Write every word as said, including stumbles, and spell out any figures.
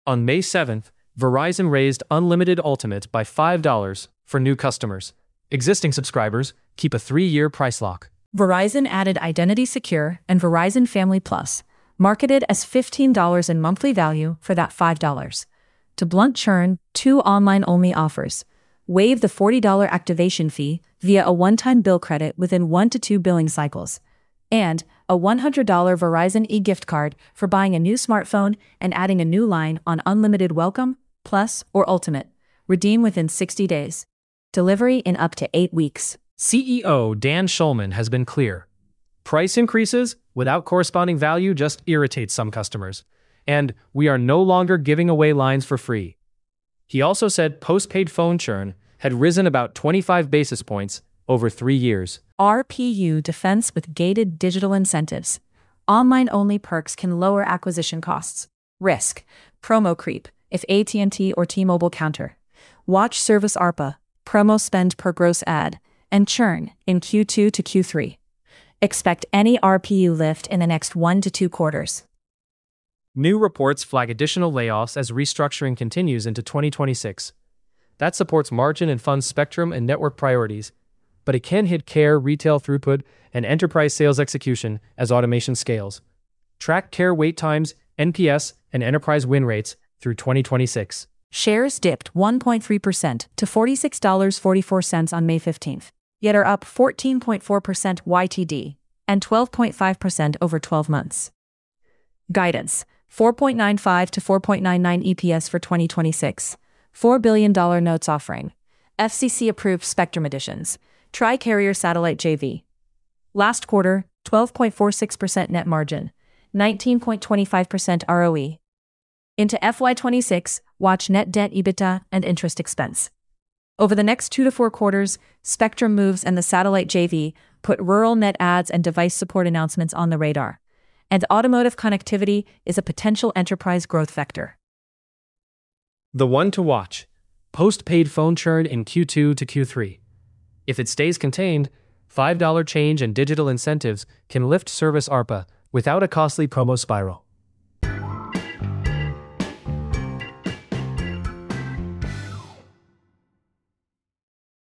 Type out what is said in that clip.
On May seventh, Verizon raised Unlimited Ultimate by five dollars for new customers. Existing subscribers keep a three-year price lock. Verizon added Identity Secure and Verizon Family Plus, marketed as fifteen dollars in monthly value for that five dollars. To blunt churn, two online-only offers. Waive the forty dollars activation fee via a one-time bill credit within one to two billing cycles. And a one hundred dollars Verizon e-gift card for buying a new smartphone and adding a new line on Unlimited Welcome, Plus, or Ultimate. Redeem within sixty days. Delivery in up to eight weeks. C E O Dan Schulman has been clear. Price increases without corresponding value just irritates some customers, and we are no longer giving away lines for free. He also said postpaid phone churn had risen about twenty-five basis points over three years. R P U defense with gated digital incentives. Online-only perks can lower acquisition costs. Risk. Promo creep, if A T and T or T-Mobile counter. Watch service A R P A, promo spend per gross ad, and churn in Q two to Q three. Expect any R P U lift in the next one to two quarters. New reports flag additional layoffs as restructuring continues into twenty twenty-six. That supports margin and funds spectrum and network priorities, but it can hit care, retail throughput, and enterprise sales execution as automation scales. Track care wait times, N P S, and enterprise win rates through twenty twenty-six. Shares dipped one point three percent to forty-six dollars and forty-four cents on May fifteenth, yet are up fourteen point four percent Y T D and twelve point five percent over twelve months. Guidance: four point nine five to four point nine nine E P S for twenty twenty-six. four billion dollars notes offering. F C C-approved spectrum additions. Tri-carrier satellite J V. Last quarter, twelve point four six percent net margin, nineteen point two five percent R O E. Into F Y twenty-six, watch net debt EBITDA and interest expense. Over the next two to four quarters, spectrum moves and the satellite J V put rural net adds and device support announcements on the radar. And automotive connectivity is a potential enterprise growth vector. The one to watch: postpaid phone churn in Q two to Q three. If it stays contained, five dollars change and digital incentives can lift service A R P A without a costly promo spiral.